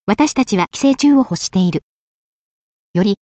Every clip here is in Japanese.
私たちは寄生虫を欲している。より、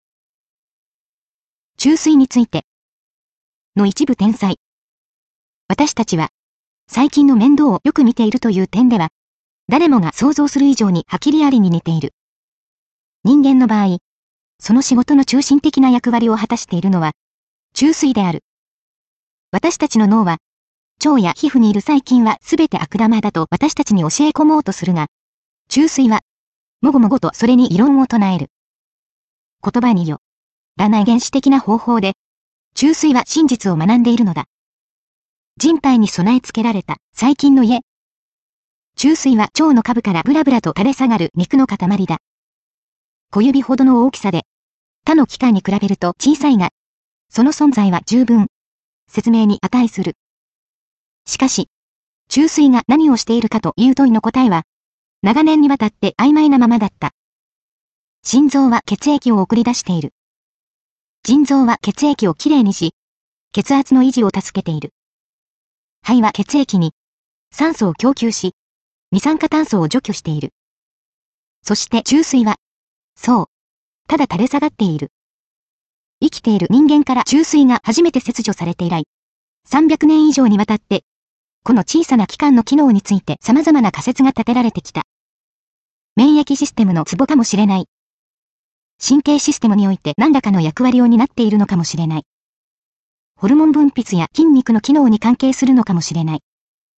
虫垂についての一部天才。私たちは、最近の面倒をよく見ているという点では、誰もが想像する以上にはきりありに似ている。人間の場合、その仕事の中心的な役割を果たしているのは、虫垂である。私たちの脳は、腸や皮膚にいる細菌はすべて悪玉だと私たちに教え込もうとするが、虫垂は、もごもごとそれに異論を唱える。言葉によらない原始的な方法で、虫垂は真実を学んでいるのだ。人体に備え付けられた細菌の家。虫垂は腸の下部からブラブラと垂れ下がる肉の塊だ。小指ほどの大きさで、他の器官に比べると小さいが、その存在は十分、説明に値する。しかし、虫垂が何をしているかという問いの答えは、長年にわたって曖昧なままだった。心臓は血液を送り出している。腎臓は血液をきれいにし、血圧の維持を助けている。肺は血液に酸素を供給し、二酸化炭素を除去している。そして虫垂は、そう、ただ垂れ下がっている。生きている人間から虫垂が初めて切除されて以来、300年以上にわたって、この小さな器官の機能について様々な仮説が立てられてきた。免疫システムのツボかもしれない。神経システムにおいて何らかの役割を担っているのかもしれない。ホルモン分泌や筋肉の機能に関係するのかもしれない。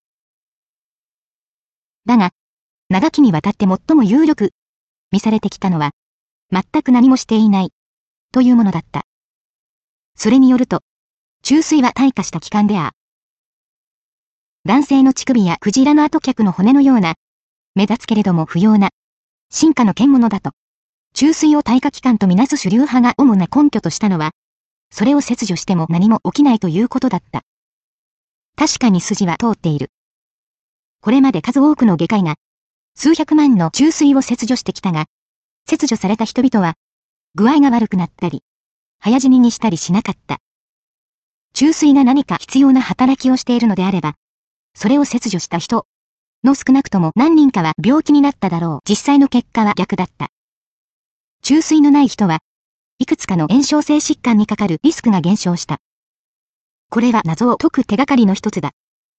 だが、長きにわたって最も有力、見されてきたのは、全く何もしていない、というものだった。それによると、虫垂は退化した器官である。男性の乳首やクジラの後脚の骨のような、目立つけれども不要な、進化の獣だと、虫垂を退化器官とみなす主流派が主な根拠としたのは、それを切除しても何も起きないということだった。確かに筋は通っている。これまで数多くの外科医が、数百万の虫垂を切除してきたが、切除された人々は、具合が悪くなったり、早死ににしたりしなかった。虫垂が何か必要な働きをしているのであれば、それを切除した人の少なくとも何人かは病気になっただろう。実際の結果は逆だった。虫垂のない人は、いくつかの炎症性疾患にかかるリスクが減少した。これは謎を解く手がかりの一つだ。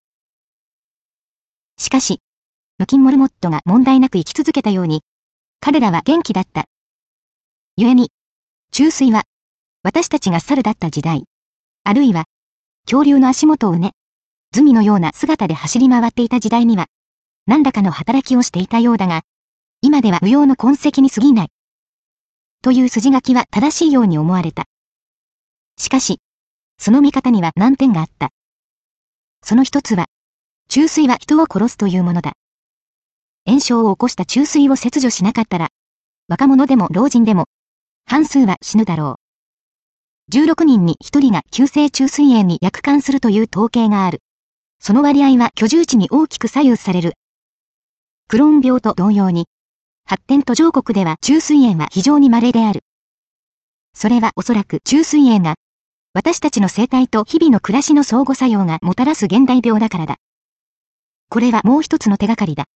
しかし、ムキン・モルモットが問題なく生き続けたように、彼らは元気だった。故に、虫垂は、私たちが猿だった時代、あるいは、恐竜の足元をズミのような姿で走り回っていた時代には、何らかの働きをしていたようだが、今では無用の痕跡に過ぎない。という筋書きは正しいように思われた。しかし、その見方には難点があった。その一つは、虫垂は人を殺すというものだ。炎症を起こした虫垂を切除しなかったら、若者でも老人でも、半数は死ぬだろう。16人に1人が急性虫垂炎に薬患するという統計がある。その割合は居住地に大きく左右される。クローン病と同様に、発展途上国では虫垂炎は非常に稀である。それはおそらく虫垂炎が、私たちの生態と日々の暮らしの相互作用がもたらす現代病だからだ。これはもう一つの手がかりだ。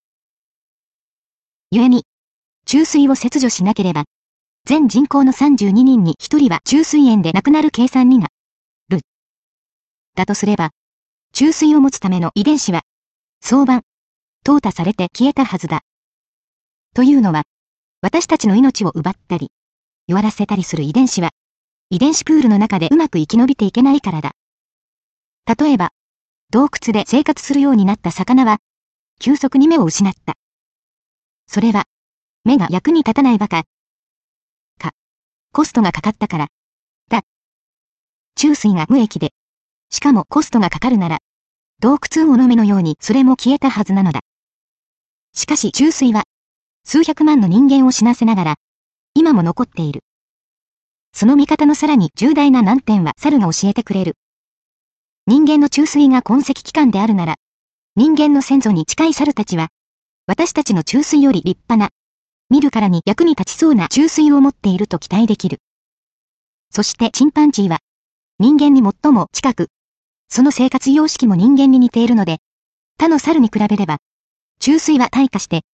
故に、虫垂を切除しなければ、全人口の32人に1人は虫垂炎で亡くなる計算になる。だとすれば、虫垂を持つための遺伝子は、早晩、淘汰されて消えたはずだ。というのは、私たちの命を奪ったり、弱らせたりする遺伝子は、遺伝子プールの中でうまく生き延びていけないからだ。例えば、洞窟で生活するようになった魚は、急速に目を失った。それは、目が役に立たないバカ。コストがかかったから。だ。虫垂が無益で、しかもコストがかかるなら、洞窟魚の目のようにそれも消えたはずなのだ。しかし虫垂は、数百万の人間を死なせながら、今も残っている。その見方のさらに重大な難点は猿が教えてくれる。人間の虫垂が痕跡器官であるなら、人間の先祖に近い猿たちは、私たちの虫垂より立派な、見るからに役に立ちそうな虫垂を持っていると期待できる。そしてチンパンジーは、人間に最も近く、その生活様式も人間に似ているので、他の猿に比べれば、虫垂は退化して、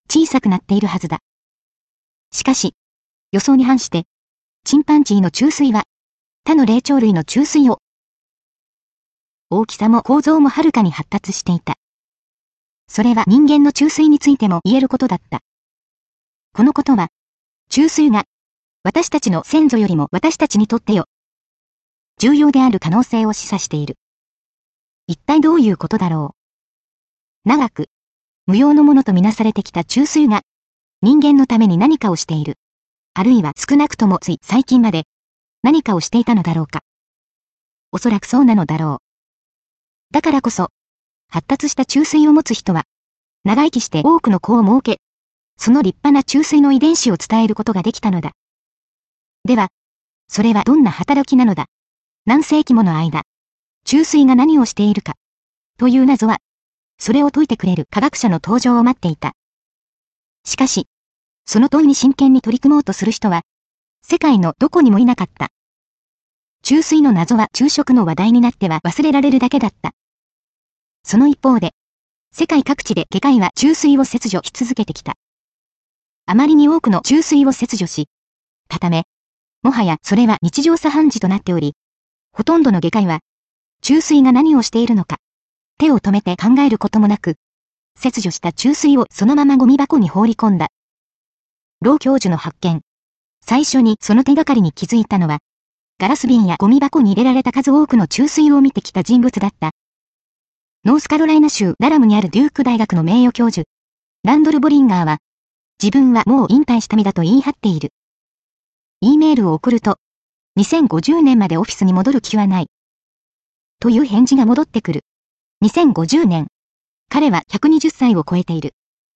小さくなっているはずだ。しかし、予想に反して、チンパンジーの虫垂は、他の霊長類の虫垂を、大きさも構造もはるかに発達していた。それは人間の虫垂についても言えることだった。このことは、虫垂が、私たちの先祖よりも私たちにとって重要である可能性を示唆している。一体どういうことだろう。長く、無用のものとみなされてきた虫垂が、人間のために何かをしている。あるいは少なくともつい最近まで、何かをしていたのだろうか。おそらくそうなのだろう。だからこそ、発達した虫垂を持つ人は、長生きして多くの子を設け、その立派な虫垂の遺伝子を伝えることができたのだ。では、それはどんな働きなのだ。何世紀もの間、虫垂が何をしているか、という謎は、それを解いてくれる科学者の登場を待っていた。しかし、その問いに真剣に取り組もうとする人は、世界のどこにもいなかった。虫垂の謎は昼食の話題になっては忘れられるだけだった。その一方で、世界各地で外科医は虫垂を切除し続けてきた。あまりに多くの虫垂を切除したため、もはやそれは日常茶飯事となっており、ほとんどの外科医は、虫垂が何をしているのか、手を止めて考えることもなく、切除した虫垂をそのままゴミ箱に放り込んだ。ロー教授の発見。最初にその手がかりに気づいたのは、ガラス瓶やゴミ箱に入れられた数多くの虫垂を見てきた人物だった。ノースカロライナ州ダラムにあるデューク大学の名誉教授、ランドル・ボリンガーは、自分はもう引退した身だと言い張っている。E メールを送ると、2050年までオフィスに戻る気はない。という返事が戻ってくる。2050年。彼は120歳を超えている。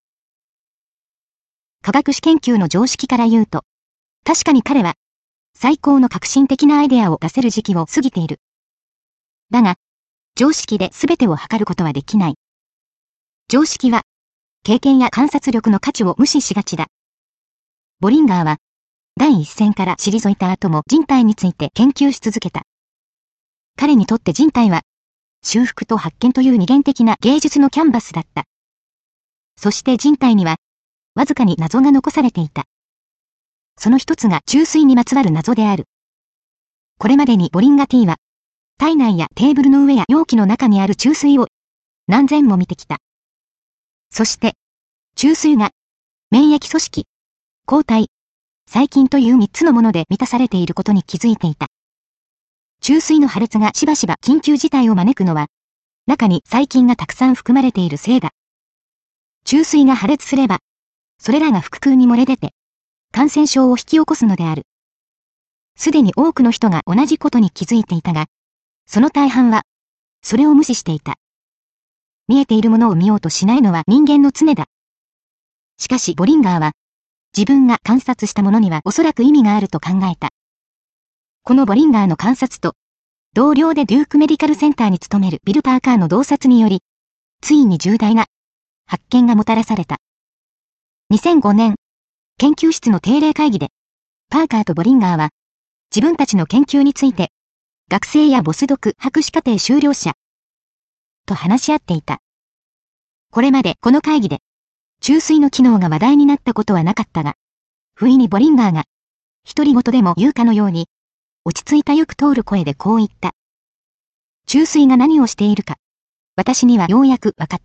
科学史研究の常識から言うと、確かに彼は、最高の革新的なアイデアを出せる時期を過ぎている。だが、常識で全てを測ることはできない。常識は、経験や観察力の価値を無視しがちだ。ボリンガーは、第一線から退いた後も人体について研究し続けた。彼にとって人体は、修復と発見という二元的な芸術のキャンバスだった。そして人体には、わずかに謎が残されていた。その一つが虫垂にまつわる謎である。これまでにボリンガ T は、体内やテーブルの上や容器の中にある虫垂を何千も見てきた。そして、虫垂が、免疫組織、抗体、細菌という三つのもので満たされていることに気づいていた。虫垂の破裂がしばしば緊急事態を招くのは、中に細菌がたくさん含まれているせいだ。虫垂が破裂すれば、それらが腹腔に漏れ出て、感染症を引き起こすのである。すでに多くの人が同じことに気づいていたが、その大半は、それを無視していた。見えているものを見ようとしないのは人間の常だ。しかしボリンガーは、自分が観察したものにはおそらく意味があると考えた。このボリンガーの観察と、同僚でデュークメディカルセンターに勤めるビル・パーカーの洞察により、ついに重大な発見がもたらされた。2005年、研究室の定例会議で、パーカーとボリンガーは、自分たちの研究について、学生やボスドク博士課程修了者、と話し合っていた。これまでこの会議で、虫垂の機能が話題になったことはなかったが、不意にボリンガーが、独り言でも言うかのように、落ち着いたよく通る声でこう言った。虫垂が何をしているか、私にはようやくわかった。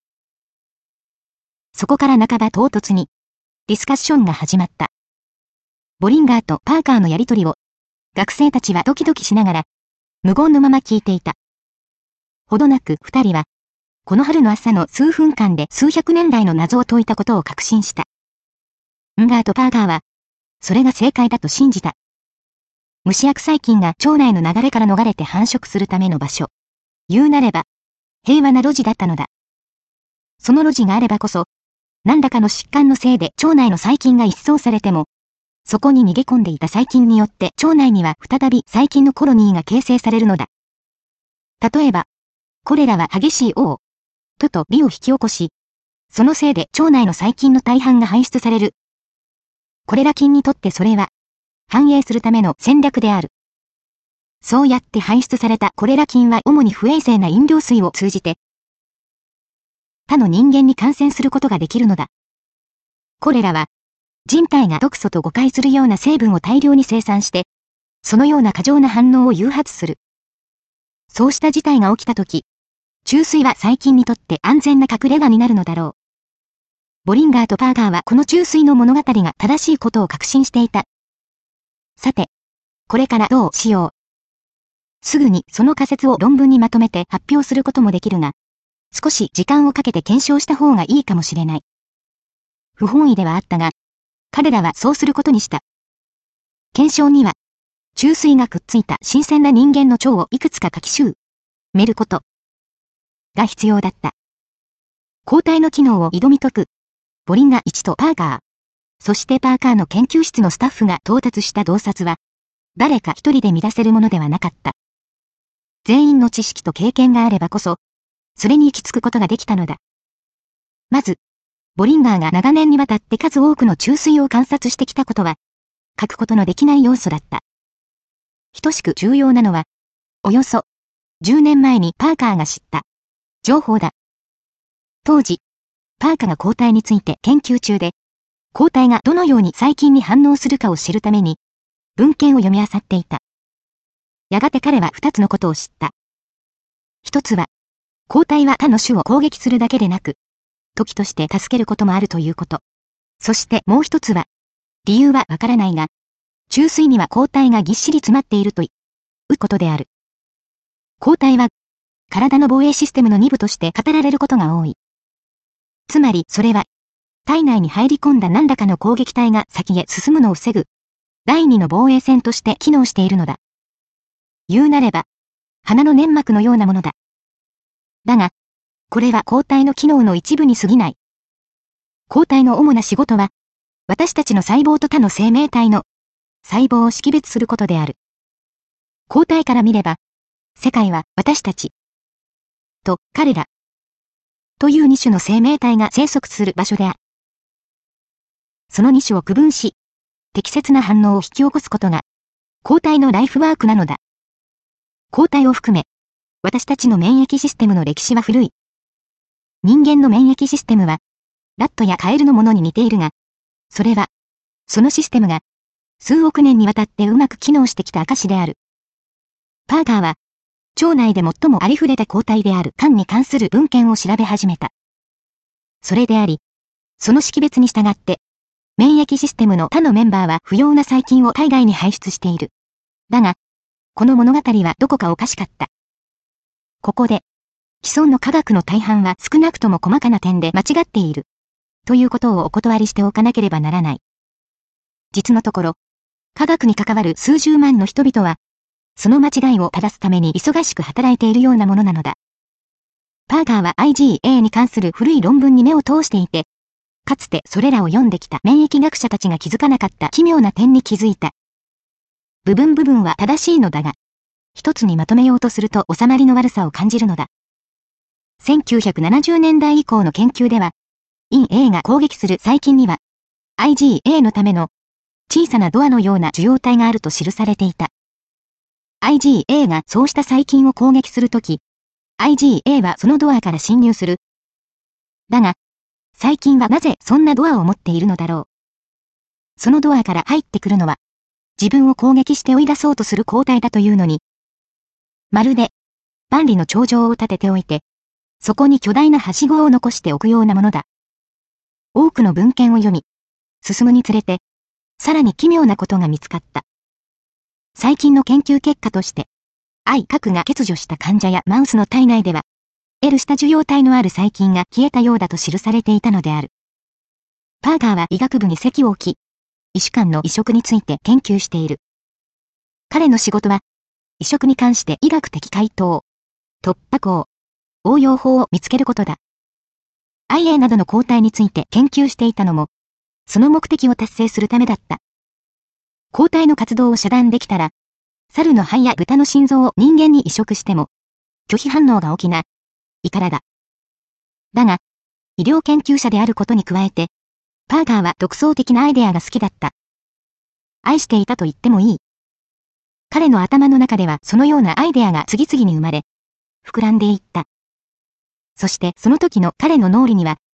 そこから半ば唐突に、ディスカッションが始まった。ボリンガーとパーカーのやりとりを、学生たちはドキドキしながら、無言のまま聞いていた。ほどなく二人は、この春の朝の数分間で数百年来の謎を解いたことを確信した。ンガーとパーカーは、それが正解だと信じた。虫薬細菌が腸内の流れから逃れて繁殖するための場所。言うなれば、平和な路地だったのだ。その路地があればこそ、何らかの疾患のせいで腸内の細菌が一掃されても、そこに逃げ込んでいた細菌によって腸内には再び細菌のコロニーが形成されるのだ。例えば、コレラは激しい嘔吐と美を引き起こし、そのせいで腸内の細菌の大半が排出される。コレラ菌にとってそれは、繁栄するための戦略である。そうやって排出されたコレラ菌は主に不衛生な飲料水を通じて、他の人間に感染することができるのだ。 これらは、人体が毒素と誤解するような成分を大量に生産して、そのような過剰な反応を誘発する。そうした事態が起きたとき、虫垂は細菌にとって安全な隠れ家になるのだろう。ボリンガーとパーカーはこの虫垂の物語が正しいことを確信していた。さて、これからどうしよう。すぐにその仮説を論文にまとめて発表することもできるが、少し時間をかけて検証した方がいいかもしれない。不本意ではあったが、彼らはそうすることにした。検証には、虫垂がくっついた新鮮な人間の腸をいくつか書き集めることが必要だった。抗体の機能を挑み解く、ボリンガ1とパーカー。そしてパーカーの研究室のスタッフが到達した洞察は、誰か一人で満たせるものではなかった。全員の知識と経験があればこそ、それに行き着くことができたのだ。まず、ボリンガーが長年にわたって数多くの虫垂を観察してきたことは、書くことのできない要素だった。等しく重要なのは、およそ10年前にパーカーが知った情報だ。当時、パーカーが抗体について研究中で、抗体がどのように細菌に反応するかを知るために、文献を読み漁っていた。やがて彼は2つのことを知った。一つは、抗体は他の種を攻撃するだけでなく、時として助けることもあるということ。そしてもう一つは、理由はわからないが、虫垂には抗体がぎっしり詰まっているということである。抗体は、体の防衛システムの2部として語られることが多い。つまりそれは、体内に入り込んだ何らかの攻撃体が先へ進むのを防ぐ、第二の防衛線として機能しているのだ。言うなれば、鼻の粘膜のようなものだ。だが、これは抗体の機能の一部に過ぎない。抗体の主な仕事は、私たちの細胞と他の生命体の細胞を識別することである。抗体から見れば、世界は私たちと彼らという2種の生命体が生息する場所である。その2種を区分し、適切な反応を引き起こすことが、抗体のライフワークなのだ。抗体を含め、私たちの免疫システムの歴史は古い。人間の免疫システムは、ラットやカエルのものに似ているが、それは、そのシステムが、数億年にわたってうまく機能してきた証である。パーカーは、腸内で最もありふれた抗体である肝に関する文献を調べ始めた。それであり、その識別に従って、免疫システムの他のメンバーは不要な細菌を体外に排出している。だが、この物語はどこかおかしかった。ここで、既存の科学の大半は少なくとも細かな点で間違っている。ということをお断りしておかなければならない。実のところ、科学に関わる数十万の人々は、その間違いを正すために忙しく働いているようなものなのだ。パーカーは IgA に関する古い論文に目を通していて、かつてそれらを読んできた免疫学者たちが気づかなかった奇妙な点に気づいた。部分は正しいのだが、一つにまとめようとすると収まりの悪さを感じるのだ。1970年代以降の研究では、陰 A が攻撃する細菌には、IgA のための小さなドアのような受容体があると記されていた。IgA がそうした細菌を攻撃するとき、IgA はそのドアから侵入する。だが、細菌はなぜそんなドアを持っているのだろう。そのドアから入ってくるのは、自分を攻撃して追い出そうとする抗体だというのに、まるで、万里の長城を立てておいて、そこに巨大なはしごを残しておくようなものだ。多くの文献を読み、進むにつれて、さらに奇妙なことが見つかった。最近の研究結果として、核が欠如した患者やマウスの体内では、L した受容体のある細菌が消えたようだと記されていたのである。パーカーは医学部に籍を置き、医師間の移植について研究している。彼の仕事は、移植に関して医学的回答、突破口、応用法を見つけることだ。IA などの抗体について研究していたのも、その目的を達成するためだった。抗体の活動を遮断できたら、猿の肺や豚の心臓を人間に移植しても、拒否反応が起きない。からだ。だが、医療研究者であることに加えて、パーカーは独創的なアイデアが好きだった。愛していたと言ってもいい。彼の頭の中ではそのようなアイデアが次々に生まれ、膨らんでいった。そしてその時の彼の脳裏には、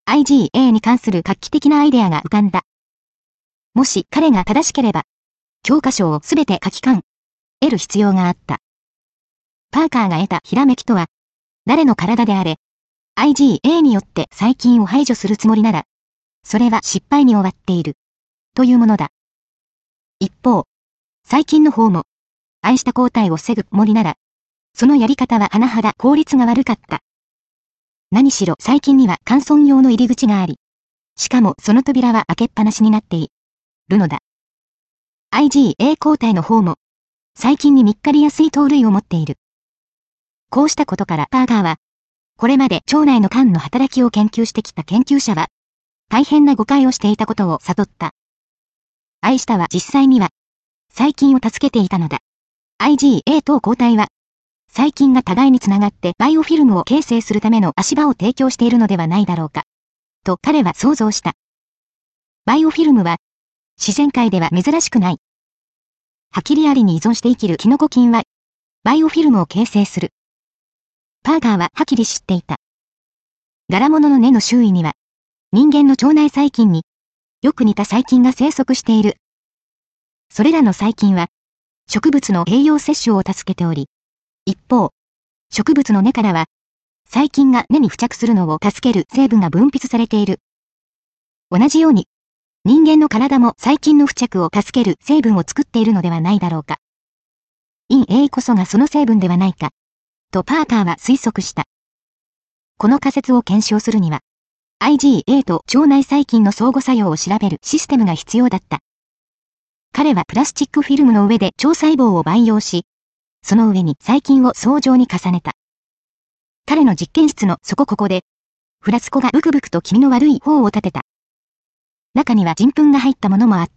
IgA に関する画期的なアイデアが浮かんだ。もし彼が正しければ、教科書をすべて書き換える必要があった。パーカーが得たひらめきとは、誰の体であれ、IgA によって細菌を排除するつもりなら、それは失敗に終わっている、というものだ。一方、細菌の方も、愛した抗体を防ぐつもりなら、そのやり方は甚だ効率が悪かった。何しろ細菌には乾燥用の入り口があり、しかもその扉は開けっぱなしになっているのだ。IgA 抗体の方も、細菌に見っかりやすい糖類を持っている。こうしたことからパーカーは、これまで腸内の間の働きを研究してきた研究者は、大変な誤解をしていたことを悟った。愛したは実際には、細菌を助けていたのだ。IgA 等抗体は、細菌が互いにつながってバイオフィルムを形成するための足場を提供しているのではないだろうか。と彼は想像した。バイオフィルムは、自然界では珍しくない。ハキリアリに依存して生きるキノコ菌は、バイオフィルムを形成する。パーカーははっきり知っていた。柄物の根の周囲には、人間の腸内細菌によく似た細菌が生息している。それらの細菌は、植物の栄養摂取を助けており、一方、植物の根からは、細菌が根に付着するのを助ける成分が分泌されている。同じように、人間の体も細菌の付着を助ける成分を作っているのではないだろうか。陰影こそがその成分ではないか、とパーカーは推測した。この仮説を検証するには、IgA と腸内細菌の相互作用を調べるシステムが必要だった。彼はプラスチックフィルムの上で腸細胞を培養し、その上に細菌を層状に重ねた。彼の実験室のここで、フラスコがブクブクと気味の悪い方を立てた。中には人糞が入ったものもあった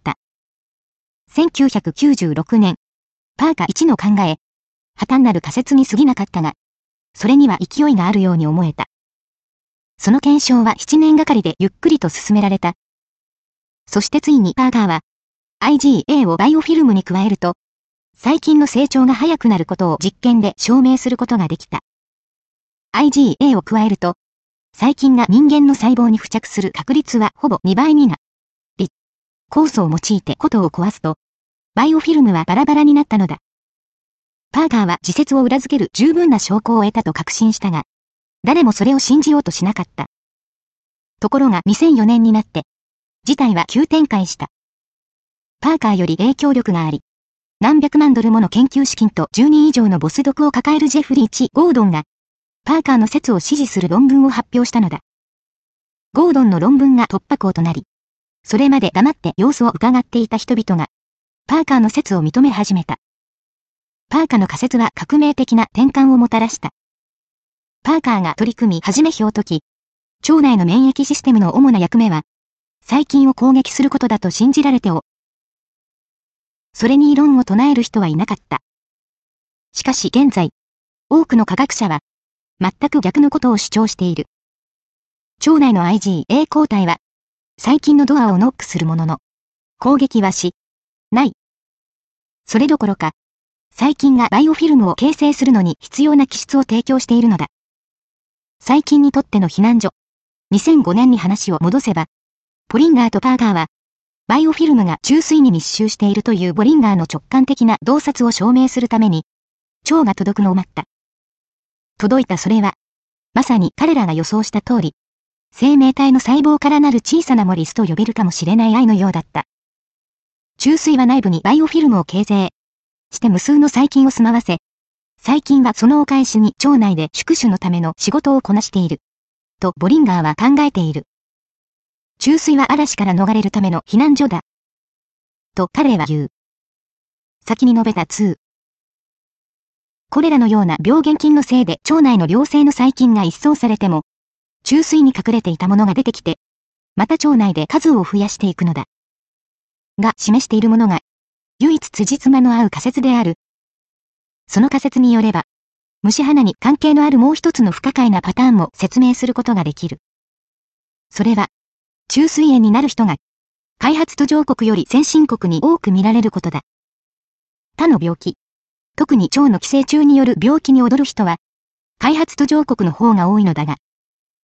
。1996年、パーカー1の考え、破綻なる仮説に過ぎなかったが、それには勢いがあるように思えた。その検証は7年がかりでゆっくりと進められた。そしてついにパーカーは、IgA をバイオフィルムに加えると、細菌の成長が早くなることを実験で証明することができた。IgA を加えると、細菌が人間の細胞に付着する確率はほぼ2倍になり、酵素を用いてことを壊すと、バイオフィルムはバラバラになったのだ。パーカーは自説を裏付ける十分な証拠を得たと確信したが、誰もそれを信じようとしなかった。ところが2004年になって、事態は急展開した。パーカーより影響力があり、何百万ドルもの研究資金と10人以上のボス族を抱えるジェフリー・ゴードンが、パーカーの説を支持する論文を発表したのだ。ゴードンの論文が突破口となり、それまで黙って様子を伺っていた人々が、パーカーの説を認め始めた。パーカーの仮説は革命的な転換をもたらした。パーカーが取り組み始めひを解き、腸内の免疫システムの主な役目は、細菌を攻撃することだと信じられてそれに異論を唱える人はいなかった。しかし現在、多くの科学者は、全く逆のことを主張している。腸内の IgA 抗体は、細菌のドアをノックするものの、攻撃はしない。それどころか、細菌がバイオフィルムを形成するのに必要な基質を提供しているのだ。細菌にとっての避難所。2005年に話を戻せば、ポリンガーとパーカーは、バイオフィルムが中枢に密集しているというボリンガーの直感的な洞察を証明するために、腸が届くのを待った。届いたそれは、まさに彼らが予想した通り、生命体の細胞からなる小さなモリスと呼べるかもしれない愛のようだった。中枢は内部にバイオフィルムを形成して無数の細菌を住まわせ、細菌はそのお返しに腸内で宿主のための仕事をこなしている。とボリンガーは考えている。中枢は嵐から逃れるための避難所だ。と彼は言う。先に述べた2。これらのような病原菌のせいで腸内の良性の細菌が一掃されても、中枢に隠れていたものが出てきて、また腸内で数を増やしていくのだ。が示しているものが、唯一辻褄の合う仮説である。その仮説によれば、虫鼻に関係のあるもう一つの不可解なパターンも説明することができる。それは、虫垂炎になる人が、開発途上国より先進国に多く見られることだ。他の病気、特に腸の寄生虫による病気に踊る人は、開発途上国の方が多いのだが、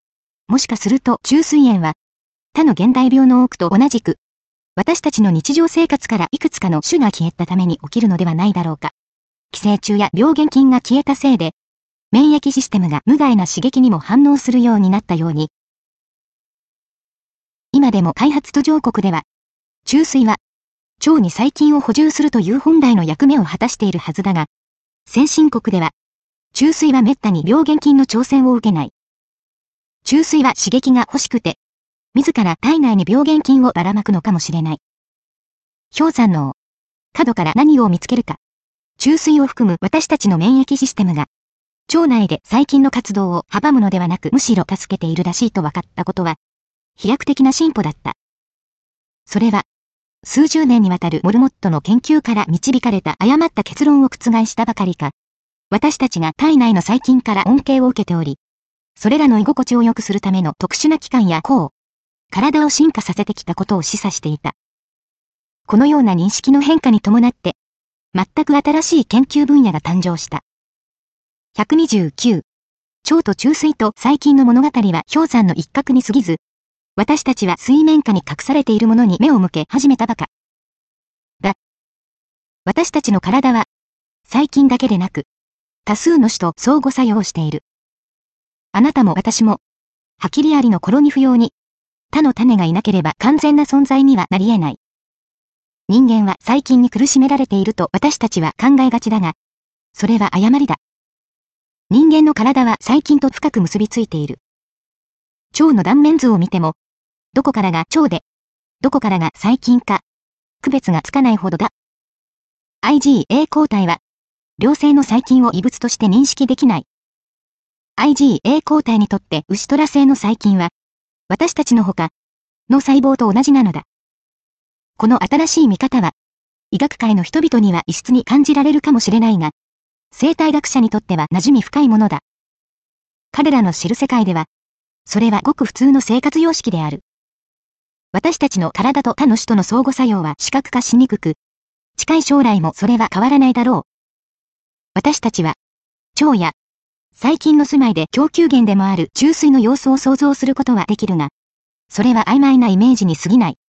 もしかすると虫垂炎は、他の現代病の多くと同じく、私たちの日常生活からいくつかの種が消えたために起きるのではないだろうか。寄生虫や病原菌が消えたせいで、免疫システムが無害な刺激にも反応するようになったように、今でも開発途上国では、虫垂は、腸に細菌を補充するという本来の役目を果たしているはずだが、先進国では、虫垂は滅多に病原菌の挑戦を受けない。虫垂は刺激が欲しくて、自ら体内に病原菌をばらまくのかもしれない。氷山の角から何を見つけるか。虫垂を含む私たちの免疫システムが、腸内で細菌の活動を阻むのではなくむしろ助けているらしいと分かったことは、飛躍的な進歩だった。それは、数十年にわたるモルモットの研究から導かれた誤った結論を覆したばかりか、私たちが体内の細菌から恩恵を受けており、それらの居心地を良くするための特殊な器官や体を進化させてきたことを示唆していた。このような認識の変化に伴って、全く新しい研究分野が誕生した。129、腸と虫垂と細菌の物語は氷山の一角に過ぎず、私たちは水面下に隠されているものに目を向け始めたばか。だ。私たちの体は、細菌だけでなく、多数の種と相互作用している。あなたも私も、ハキリアリの頃に不要に、他の種がいなければ完全な存在にはなり得ない。人間は細菌に苦しめられていると私たちは考えがちだが、それは誤りだ。人間の体は細菌と深く結びついている。腸の断面図を見ても、どこからが腸で、どこからが細菌か、区別がつかないほどだ。IgA 抗体は、良性の細菌を異物として認識できない。IgA 抗体にとってウシトラ性の細菌は、私たちの他の細胞と同じなのだ。この新しい見方は、医学界の人々には異質に感じられるかもしれないが、生態学者にとっては馴染み深いものだ。彼らの知る世界では、それはごく普通の生活様式である。私たちの体と他の種との相互作用は視覚化しにくく、近い将来もそれは変わらないだろう。私たちは、腸や細菌の住まいで供給源でもある虫垂の様子を想像することはできるが、それは曖昧なイメージに過ぎない。